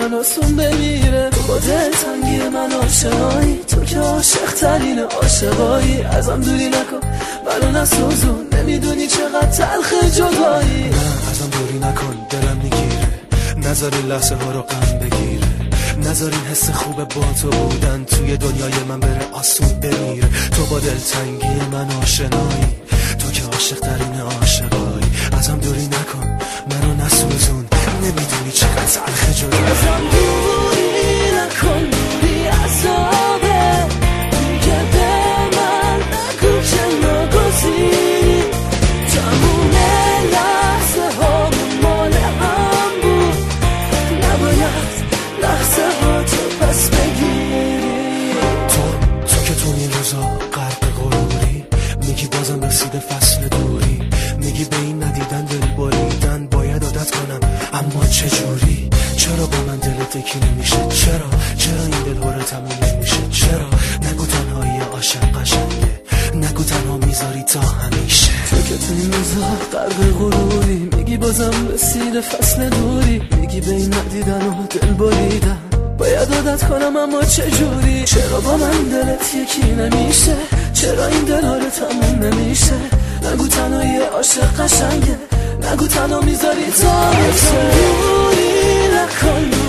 من آسون بمیره. تو با دلتنگی من آشنایی، تو که عاشق ترین عاشقایی. ازم دوری نکن منو نسوزون، نمیدونی چقدر تلخ جدایی. نه ازم دوری نکن دلم میگیره، نذار این لحظه ها رو غم بگیره، نذار این حس خوب با تو بودن توی دنیای من بره آسون بمیره. تو با دلتنگی من آشنایی، تو که عاشق ترین عاشقایی. ازم دوری نکن منو نسوزون، نمیدونی چقدر تلخ جدایی. ازم دوری نکن، دوری عذابه، دیگه به من نگو که ناگزیری. تموم لحظه ها مال هم بود، نباید لحظه ها تو پس بگیری. تو که تو این روزا غرق غروری، میگی بازم رسیده فصل دوری، میگی به این ندیدن دل بریدن باید عادت کنم، اما چجوری؟ چرا با من دلت یکی نمیشه؟ چرا این دل هره تموم نمیشه؟ چرا نگو تنهایی عاشق قشنگه، نگو تنها میذاری تا همیشه. تو که تو این روزا غرق غروری، میگی بازم رسیده فصل دوری، میگی به این ندیدن و دل بریدن باید عادت کنم، اما چجوری؟ چرا با من دلت یکی نمیشه؟ چرا این دل هره تموم نمیشه؟ نگو تنهایی عاشق قشنگه، نگو تنها میذاری تا همیشه. دوری نکن